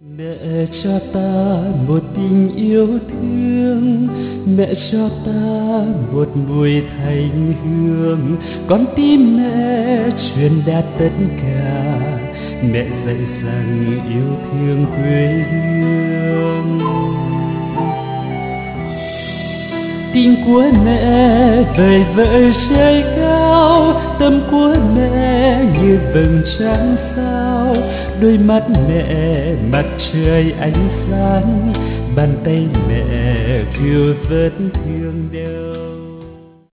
Mẹ cho ta một tình yêu thương, mẹ cho ta một mùi thanh hương. Con tim mẹ truyền đạt tất cả, mẹ dạy rằng yêu thương quê hương. Tình của mẹ vời vợi trời cao, tâm của mẹ như vầng trăng sao. Đôi mắt mẹ mặt trời ánh sáng, bàn tay mẹ cứu vớt thương đau.